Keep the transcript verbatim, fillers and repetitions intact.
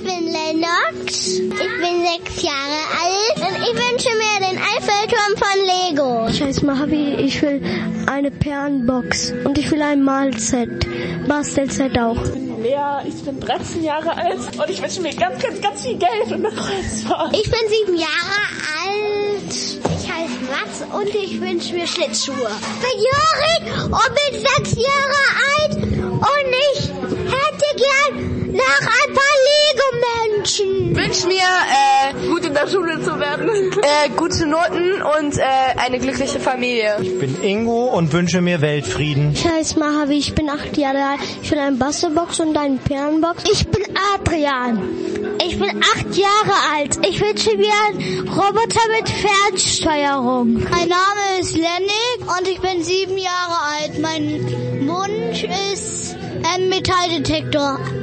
bin Lennox, ich bin sechs Jahre alt und ich wünsche mir den Eiffelturm von Lego. Ich heiße Mahavi, ich will eine Perlenbox und ich will ein Malset, Bastelset auch. Ich bin Lea, ich bin dreizehn Jahre alt und ich wünsche mir ganz, ganz, ganz viel Geld und eine Kreuzfahrt. Ich bin sieben Jahre alt, ich heiße Mats und ich wünsche mir Schlittschuhe. Ich bin Jorik und bin sechs Jahre alt und ich hätte gern noch ein paar Lego-Menschen. Ich wünsche mir, äh, Gut in der Schule zu werden. äh, gute Noten und äh, eine glückliche Familie. Ich bin Ingo und wünsche mir Weltfrieden. Ich heiße Mahavi, ich bin acht Jahre alt, ich will eine Bastelbox und eine Perlenbox. Ich bin Adrian. Ich bin acht Jahre alt. Ich wünsche mir einen Roboter mit Fernsteuerung. Mein Name ist Lennig und ich bin sieben Jahre alt. Mein Wunsch ist ein Metalldetektor.